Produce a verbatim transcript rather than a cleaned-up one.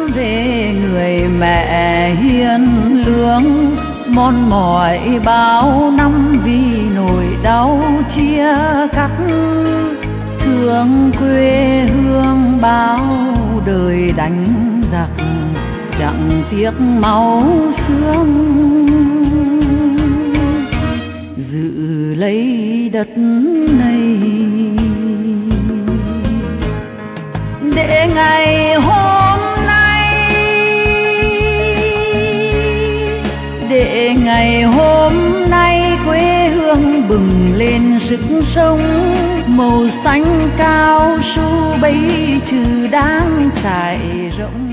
về người mẹ hiền lương, mòn mỏi bao năm vì nỗi đau chia cắt. Thương quê hương bao đời đánh giặc, chẳng tiếc máu xương giữ lấy đất này. Để ngày hôm nay, để ngày hôm nay quê hương bừng lên sức sống, màu xanh cao su bấy trừ đang trải rộng.